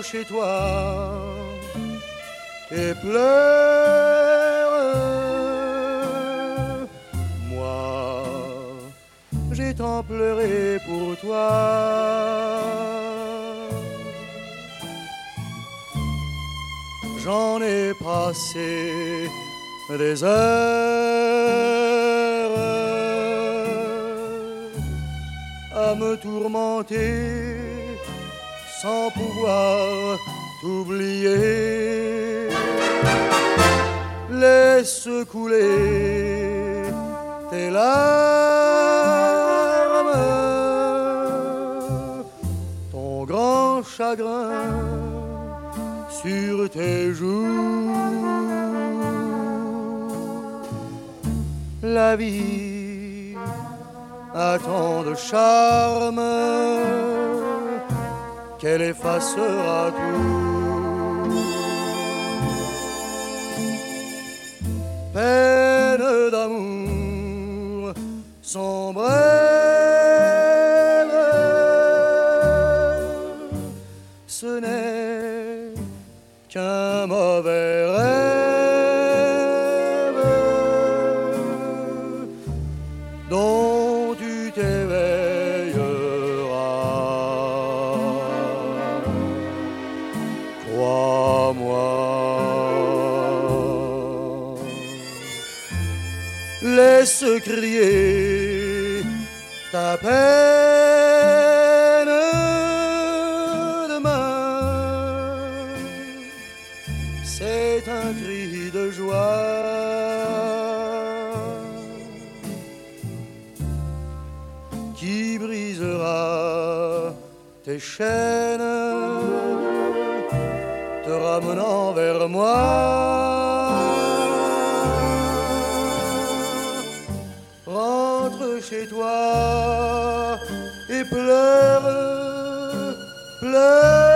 chez toi et pleure. Moi, j'ai tant pleuré pour toi. J'en ai passé des heures à me tourmenter sans pouvoir t'oublier. Laisse couler tes larmes, ton grand chagrin sur tes joues. La vie a tant de charme qu'elle effacera tout. Peine d'amour sont brèves, ce n'est qu'un mauvais rêve dont tu t'éveilleras. Crois-moi, laisse crier ta peine demain. C'est un cri de joie qui brisera tes chaînes, te ramenant vers moi. Rentre chez toi et pleure, pleure.